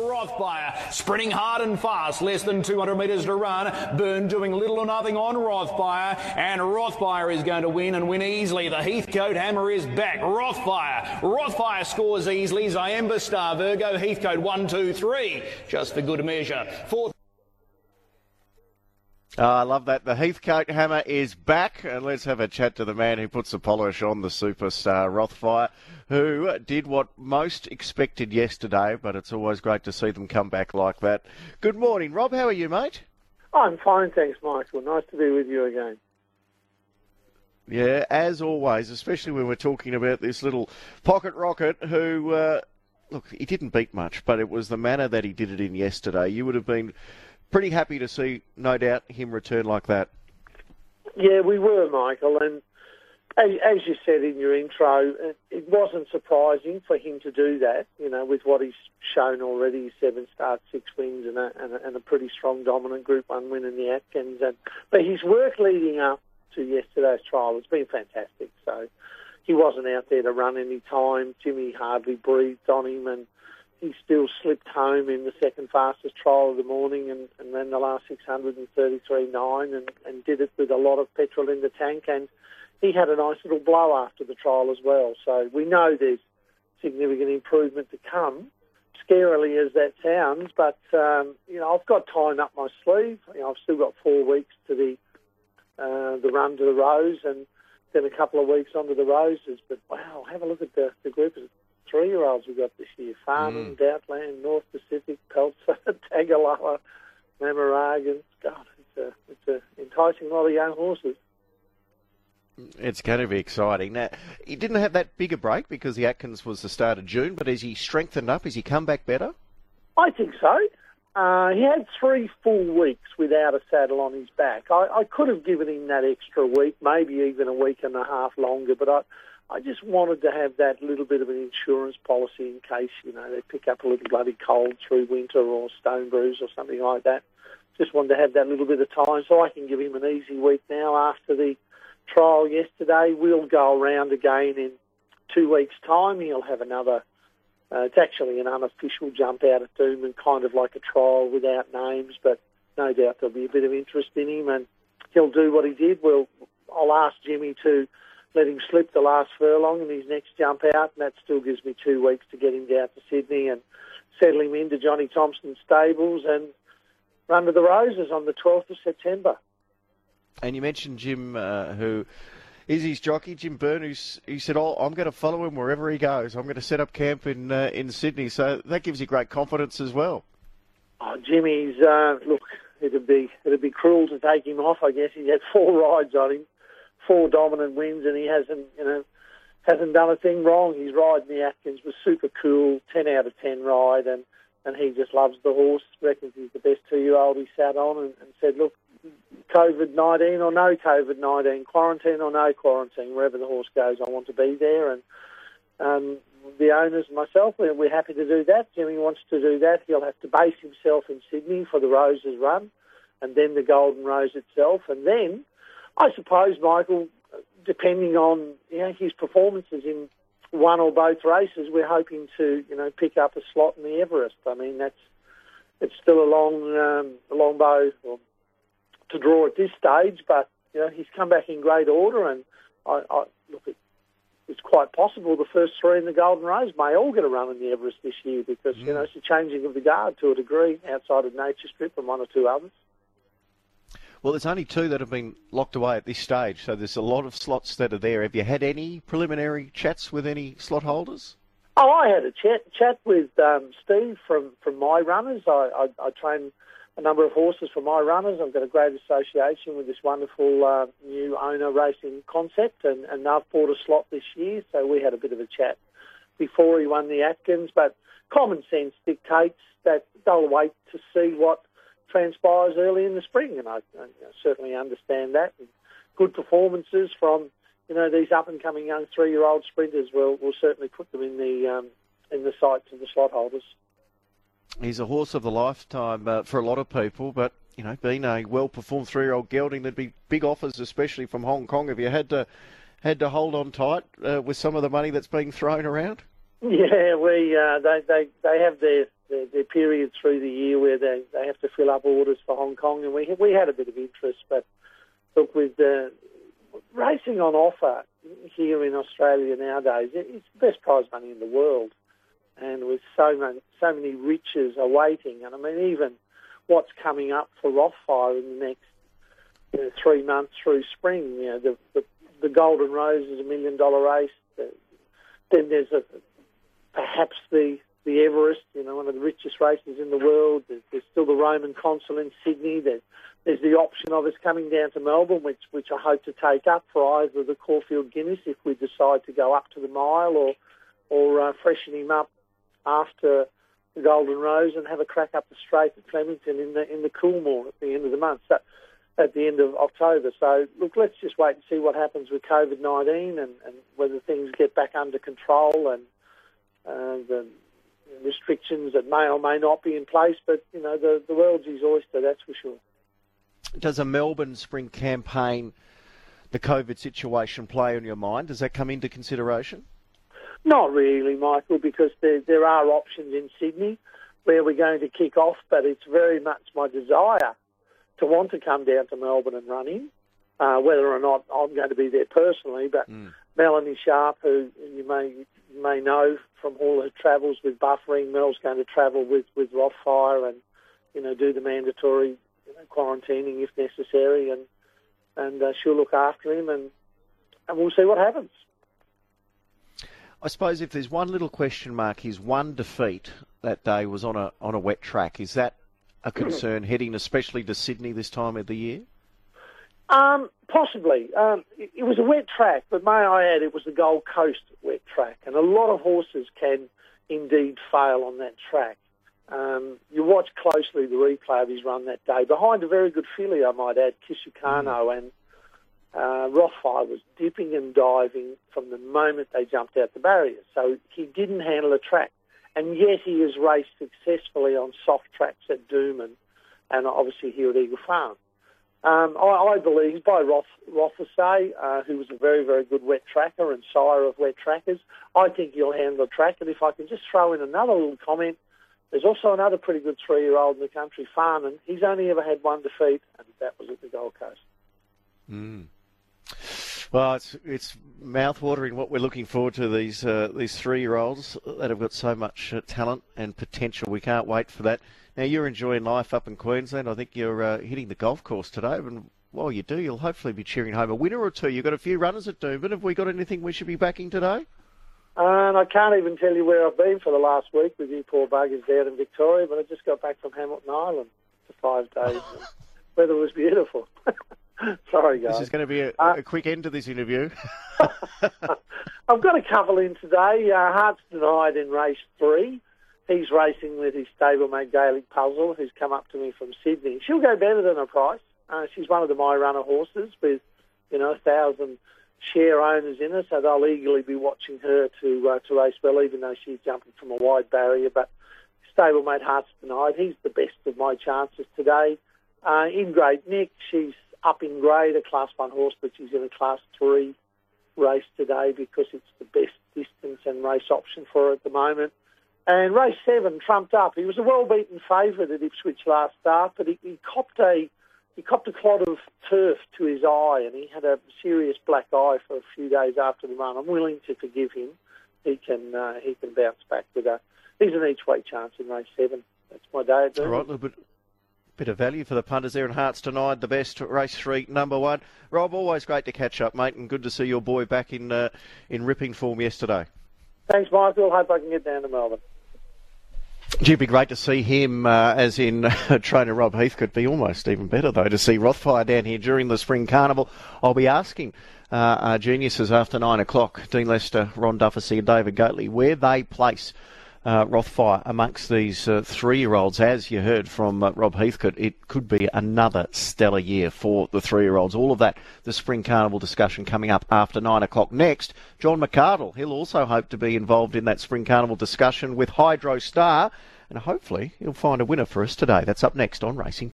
Rothfire, sprinting hard and fast, less than 200 metres to run. Byrne doing little or nothing on Rothfire, and Rothfire is going to win and win easily. The Heathcote Hammer is back. Rothfire scores easily. Ziemba Star, Virgo, Heathcote 1, 2, 3, just for good measure. Fourth. I love that. The Heathcote Hammer is back, and let's have a chat to the man who puts the polish on, the superstar Rothfire, who did what most expected yesterday, but it's always great to see them come back like that. Good morning, Rob. How are you, mate? I'm fine, thanks, Michael. Nice to be with you again. Yeah, as always, especially when we're talking about this little pocket rocket who, look, he didn't beat much, but it was the manner that he did it in yesterday. You would have been pretty happy to see, no doubt, him return like that. Yeah, we were, Michael, and as you said in your intro, it wasn't surprising for him to do that, you know, with what he's shown already, 7 starts, 6 wins and a pretty strong dominant Group 1 win in the Atkins. But his work leading up to yesterday's trial has been fantastic. So he wasn't out there to run any time. Jimmy hardly breathed on him, and he still slipped home in the second fastest trial of the morning and ran the last 633.9 and did it with a lot of petrol in the tank. And he had a nice little blow after the trial as well. So we know there's significant improvement to come, scarily as that sounds. But, you know, I've got time up my sleeve. You know, I've still got 4 weeks to the run to the Rose and then a couple of weeks onto the Roses. But, wow, have a look at the group of 3-year-olds we've got this year. Farnham, Doubtland, North Pacific, Peltzer, Tagaloa, Mamaragan. God, it's a enticing lot of young horses. It's going to be exciting. Now, he didn't have that bigger break because the Atkins was the start of June, but has he strengthened up? Has he come back better? I think so. He had 3 full weeks without a saddle on his back. I could have given him that extra week, maybe even a week and a half longer, but I just wanted to have that little bit of an insurance policy in case, you know, they pick up a little bloody cold through winter or stone bruise or something like that. Just wanted to have that little bit of time so I can give him an easy week now after the trial yesterday. We'll go around again in 2 weeks' time. He'll have another, it's actually an unofficial jump out at Doomben, kind of like a trial without names, but no doubt there'll be a bit of interest in him and he'll do what he did. I'll ask Jimmy to let him slip the last furlong in his next jump out, and that still gives me 2 weeks to get him down to Sydney and settle him into Johnny Thompson's stables and run to the Roses on the 12th of September. And you mentioned Jim, who is his jockey, Jim Byrne, who said, I'm going to follow him wherever he goes. I'm going to set up camp in Sydney. So that gives you great confidence as well. Oh, Jimmy's, look, it'd be cruel to take him off, I guess. He had 4 rides on him, 4 dominant wins, and he hasn't done a thing wrong. His ride in the Atkins was super cool, 10 out of 10 ride, and he just loves the horse, reckons he's the best 2-year-old he sat on, and said, look, COVID-19 or no COVID-19, quarantine or no quarantine, wherever the horse goes, I want to be there. And the owners and myself, we're happy to do that. Jimmy wants to do that. He'll have to base himself in Sydney for the Roses run and then the Golden Rose itself. And then, I suppose, Michael, depending on his performances in one or both races, we're hoping to pick up a slot in the Everest. I mean, it's still a long bow to draw at this stage, but he's come back in great order, and I look, it's quite possible the first 3 in the Golden Rose may all get a run in the Everest this year because it's a changing of the guard to a degree outside of Nature Strip and 1 or 2 others. Well, there's only 2 that have been locked away at this stage, so there's a lot of slots that are there. Have you had any preliminary chats with any slot holders? Oh, I had a chat with Steve from My Runners. I train a number of horses for My Runners. I've got a great association with this wonderful new owner racing concept, and they've bought a slot this year, so we had a bit of a chat before he won the Atkins. But common sense dictates that they'll wait to see what transpires early in the spring, and I certainly understand that. And good performances from these up-and-coming young 3-year-old sprinters will certainly put them in the sights of the slot holders. He's a horse of the lifetime for a lot of people, but being a well-performed 3-year-old gelding, there'd be big offers, especially from Hong Kong. Have you had to hold on tight with some of the money that's being thrown around? Yeah, they have their period through the year where they have to fill up orders for Hong Kong, and we had a bit of interest, but look, with racing on offer here in Australia nowadays, it's the best prize money in the world, and with so many riches awaiting, and I mean even what's coming up for Rothfire in the next 3 months through spring. The Golden Rose is $1 million race. Then there's perhaps the Everest, one of the richest races in the world. There's still the Roman Consul in Sydney. There's the option of us coming down to Melbourne, which I hope to take up for either the Caulfield Guinness if we decide to go up to the mile, or freshen him up after the Golden Rose and have a crack up the straight at Flemington in the Coolmore at the end of the month. So at the end of October. So, look, let's just wait and see what happens with COVID-19 and whether things get back under control and the restrictions that may or may not be in place. But, the world's his oyster, that's for sure. Does a Melbourne Spring campaign, the COVID situation, play on your mind? Does that come into consideration? Not really, Michael, because there are options in Sydney where we're going to kick off, but it's very much my desire to want to come down to Melbourne and run in, whether or not I'm going to be there personally. But Melanie Sharp, who you may know from all her travels with buffering, Mel's going to travel with Rothfire and do the mandatory quarantining if necessary, and she'll look after him, and we'll see what happens. I suppose if there's one little question mark, his one defeat that day was on a wet track. Is that a concern heading especially to Sydney this time of the year? Possibly. It was a wet track, but may I add, it was the Gold Coast wet track, and a lot of horses can indeed fail on that track. You watch closely the replay of his run that day. Behind a very good filly, I might add, Kisukano, and Rothfire was dipping and diving from the moment they jumped out the barrier. So he didn't handle the track. And yet he has raced successfully on soft tracks at Doom and obviously here at Eagle Farm. I believe by Rothesay, who was a very, very good wet tracker and sire of wet trackers, I think he'll handle the track. And if I can just throw in another little comment, there's also another pretty good 3-year-old in the country, Farman. He's only ever had one defeat, and that was at the Gold Coast. Well, it's mouth-watering what we're looking forward to, these 3-year-olds that have got so much talent and potential. We can't wait for that. Now, you're enjoying life up in Queensland. I think you're hitting the golf course today, and while you do, you'll hopefully be cheering home a winner or two. You've got a few runners at Doomben. Have we got anything we should be backing today? And I can't even tell you where I've been for the last week with you poor buggers down in Victoria, but I just got back from Hamilton Island for 5 days. Weather was beautiful. Sorry, guys. This is going to be a quick end to this interview. I've got a couple in today. Hearts Denied in race 3. He's racing with his stablemate Gaelic Puzzle, who's come up to me from Sydney. She'll go better than her price. She's one of the My Runner horses with, 1,000 share owners in her, so they'll eagerly be watching her to race well, even though she's jumping from a wide barrier. But stablemate Hearts Denied, he's the best of my chances today. In Great Nick, she's up in grade, a Class 1 horse, but she's in a Class 3 race today because it's the best distance and race option for her at the moment. And race 7, Trumped Up. He was a well-beaten favourite at Ipswich last start, but he copped a clod of turf to his eye, and he had a serious black eye for a few days after the run. I'm willing to forgive him. He can bounce back with a. He's an each-way chance in race 7. That's my day at Doomben. All right, a little bit of value for the punters there, and Hearts Denied, the best, race 3, number 1. Rob, always great to catch up, mate, and good to see your boy back in ripping form yesterday. Thanks, Michael. Hope I can get down to Melbourne. It'd be great to see him, as in trainer Rob Heathcote. Be almost even better, though, to see Rothfire down here during the Spring Carnival. I'll be asking our geniuses after 9 o'clock, Dean Lester, Ron Dufficy and David Goatley, where they place Rothfire amongst these 3-year-olds. As you heard from Rob Heathcote, it could be another stellar year for the 3-year-olds. All of that, the Spring Carnival discussion coming up after 9 o'clock. Next, John McArdle. He'll also hope to be involved in that Spring Carnival discussion with Hydro Star, and hopefully he'll find a winner for us today. That's up next on Racing.